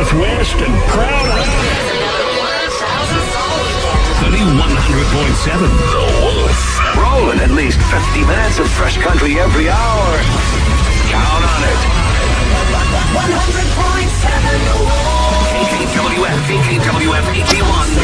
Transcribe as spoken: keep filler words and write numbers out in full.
Northwest and proud of it. The new one hundred point seven, The Wolf. Rolling at least fifty minutes of fresh country every hour. Count on it. one hundred point seven The Wolf. K K W F, K K W F H A one.